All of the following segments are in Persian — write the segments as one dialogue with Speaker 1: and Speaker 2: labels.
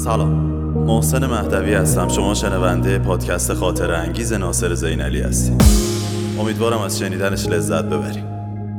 Speaker 1: سلام، محسن مهدوی هستم. شما شنونده پادکست خاطره انگیز ناصر زینالی هستید. امیدوارم از شنیدنش لذت ببرید.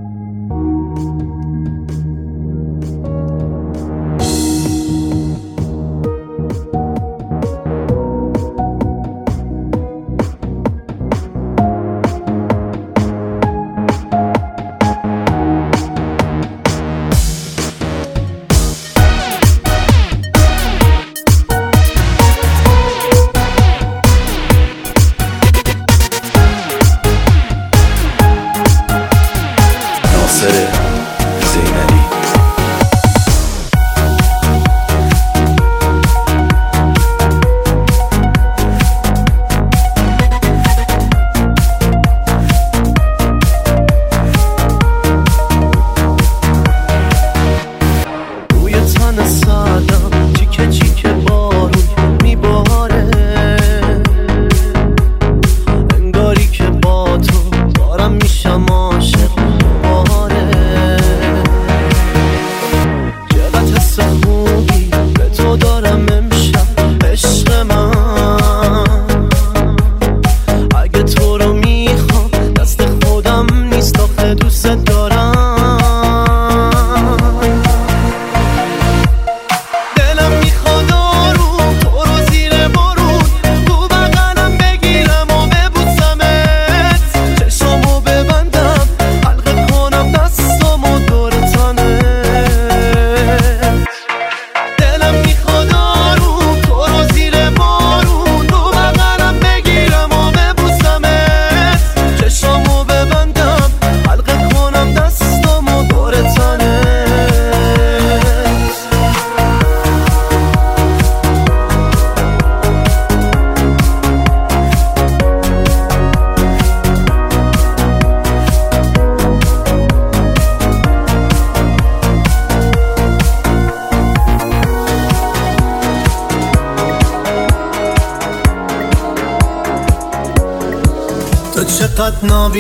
Speaker 2: تو چقدر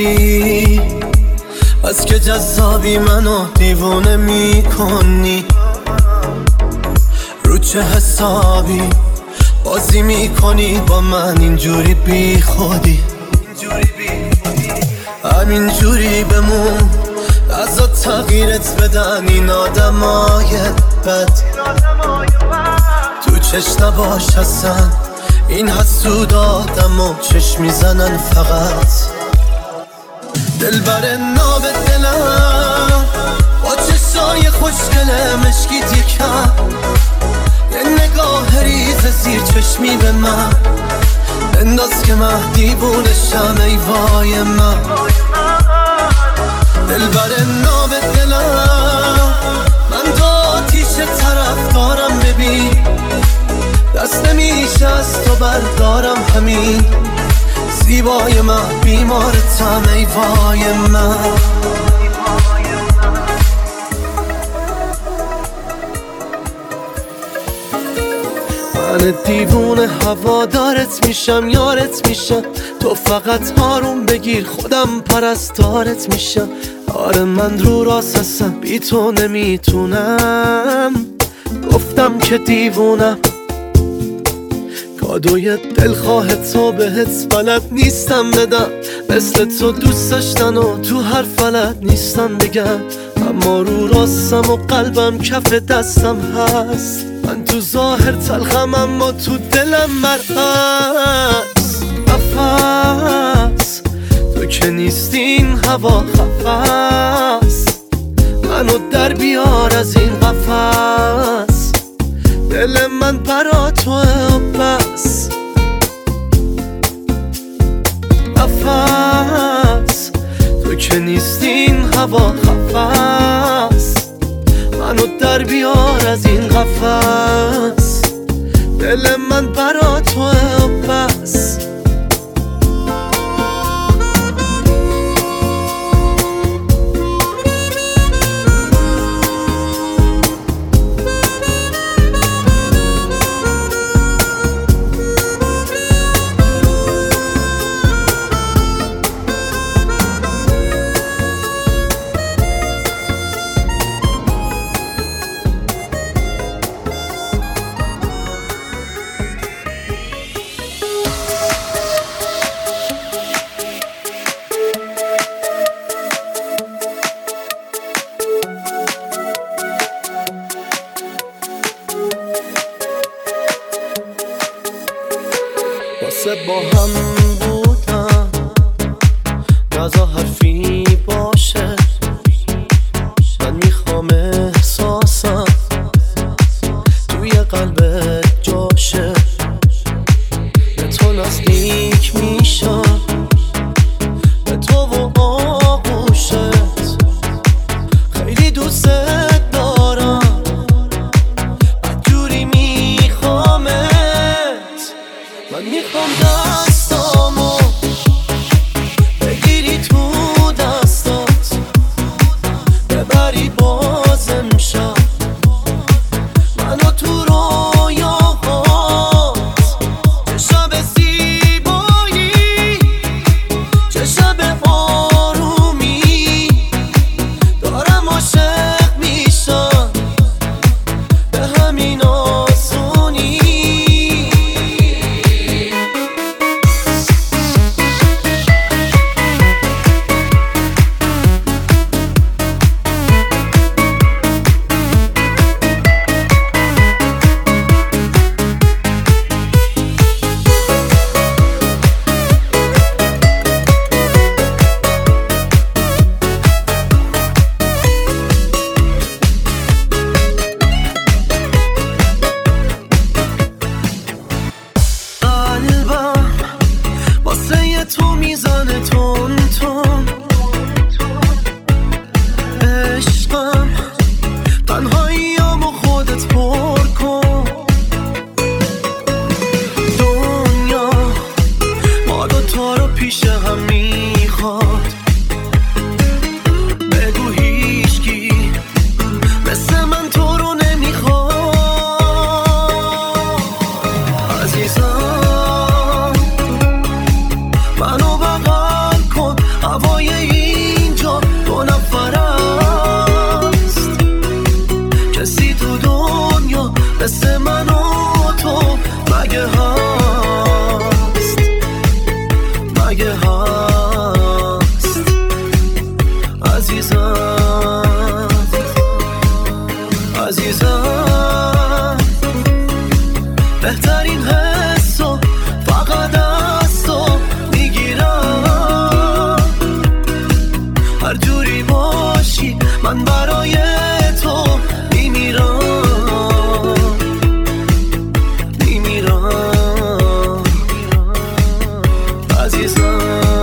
Speaker 2: نابی، از که جذابی منو دیوونه میکنی. رو چه حسابی بازی میکنی با من اینجوری بی خودی؟ همینجوری بمون، ازا تغییرت بدن این آدمای بد. تو چشم نباش اصلا، این حسود آدم و چشم میزنن فقط. دلبر ناب دلم با چشای خوشگله مشکی تیکم، یه نگاه ریز زیر چشمی به من انداز که من دیوونشم. ای وای من دلبر ناب دلم، من تو آتیش طرف دارم. ببین دست نمیشه از تو بردارم، همین زیبای من بیمارتم. ای وای من من دیوونه هوادارت میشم، یارت میشم. تو فقط آروم بگیر، خودم پرستارت میشم. آره من رو راست هستم، بی تو نمیتونم. گفتم که دیوونم، کادوی دلخواه تو بهت بلد نیستم بدم. مثل تو دوست داشتن و تو هر فلت نیستم بگم. اما رو راستم و قلبم کف دستم هست. من تو ظاهر تلخم اما تو دلم مرعکس. نفس تو که نیستین هوا خفست، منو در بیار از این قفس. دل من برا توه و بس. نفس تو که نیستین هوا خفست، منو در بیار از این قفس. دل من برا توه و بس. مثل با هم بودن نزا حرفی باشه من میخوام احساسم توی قلبت جاشه به تو نزدیک میشم به تو و آغوشت خیلی دوست دارم بدجوری میخوامت من میخوام دستامو بگیری تو دستات ببری بازم شب منو تو رویاهات چه شب زیبایی چه شب آرومی دارم عاشق میشم به همین آسونی قلبم واسه تو میزنه تون تون عشقم تنهاییامو خودت پر کن دنیا ما دوتا رو پیش هم میخواد بگو هیچکی مثل من تو رو نمیخواد عزیزم منو بغل کن هوای اینجا دو نفر است کسی تو دنیا مثل من و تو مگه هست مگه هست عزیزم عزیزم بهترین حسو فقط از تو میگیرم هر جوری باشی من برای تو میمیرم میمیرم عزیزم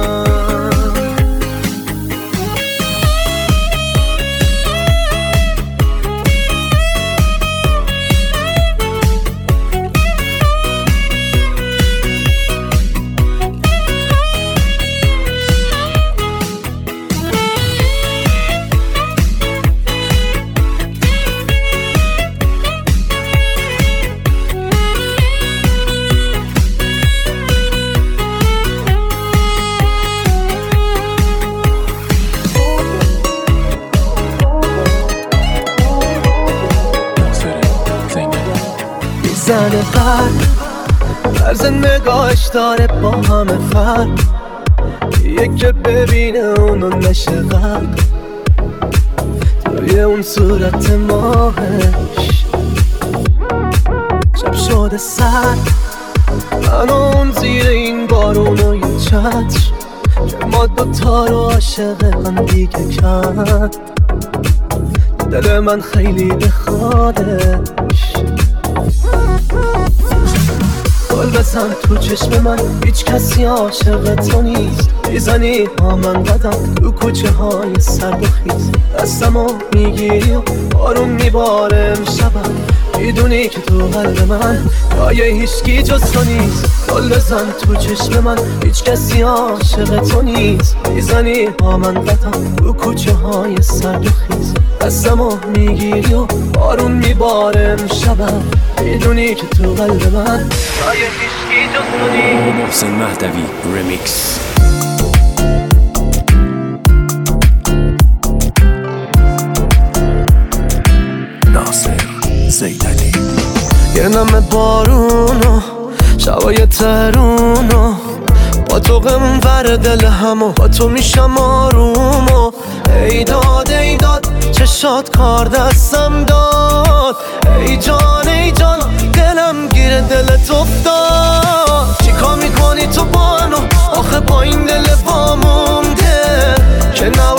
Speaker 2: میزنه قلب طرز نگاهش داره با همه فرق یکی ببینه اونو نشه غرق توی اون صورت ماهش شب شده سر من و اون زیر این بارون و یه چتر که ما دوتا رو عاشق هم دیگه کرد دل من خیلی بخوادش گل بزن تو چشم من هیچ کسی عاشق تو نیست میزنی با من قدم تو کوچه های سرد و خیز دستمو میگیری و بارون میباره امشبم میدونی که تو قلب من جای هیچکی جز تو نیست گل بزن تو چشم من هیچ کسی عاشق تو نیست میزنی با من قدم تو کوچه های سرد و خیز دستمو میگیری و بارون میباره امشبم میدونی که تو قلب من جای هیچکی جز تو نیست.
Speaker 3: محسن مهدوی ریمیکس. ناصر زیدانی.
Speaker 2: یه نم بارونو شبای ترونو با تو غم ور دل همو با تو میشم آرومو ای داد چشات کار دستم داد ای جان دلم گیر دلت افتاد چیکار میکنی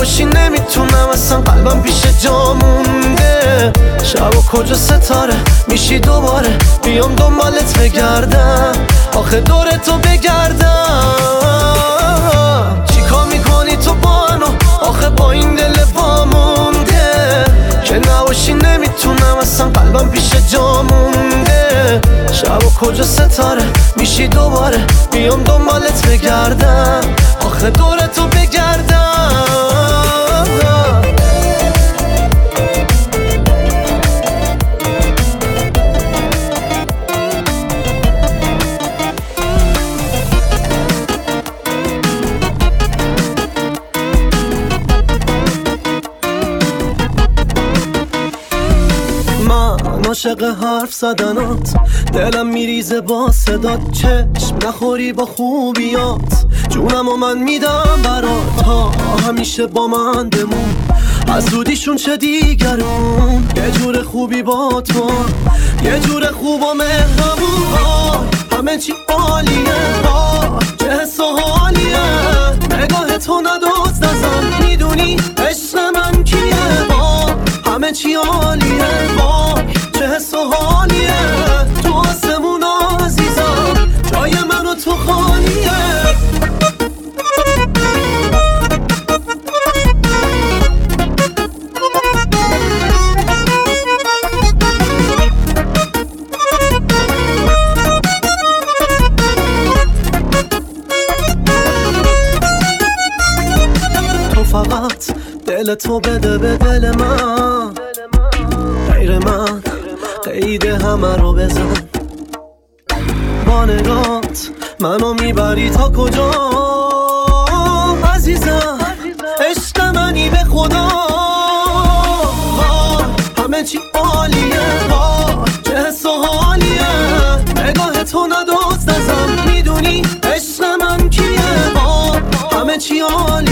Speaker 2: نباشی نمیتونم اصلا قلبم پیش جا مونده شب و کجا ستاره میشی دوباره بیام دنبالت بگردم آخه دور تو بگردم چیکار میکنی تو با منو آخه با این دل وامونده که نباشی نمیتونم اصلا قلبم پیش جا مونده شب و کجا ستاره میشی دوباره بیام دنبالت بگردم آخه دور تو بگردم من عاشق حرف زدنات دلم میریزه با صدات چشم نخوری با خوبیات جونم و من میدم برات تا همیشه با من بمون از زودیشون چه دیگرون یه جور خوبی با تو یه جور خوب و مهربون همه چی عالیه چه حس و حالیه نگاه تو ندوز نزن میدونی عشق من کیه همه چی عالیه چه حس و حالیه تو آسمون عزیزم جای من و تو خالیه تو فقط دل تو بده به دل من غیر من قید همه رو بزن با نگات منو میبری تا کجا عزیزم عشق منی به خدا همه چی عالیه چه حس و حالیه نگاه تو ندوز نزن میدونی عشق من کیه همه چی عالیه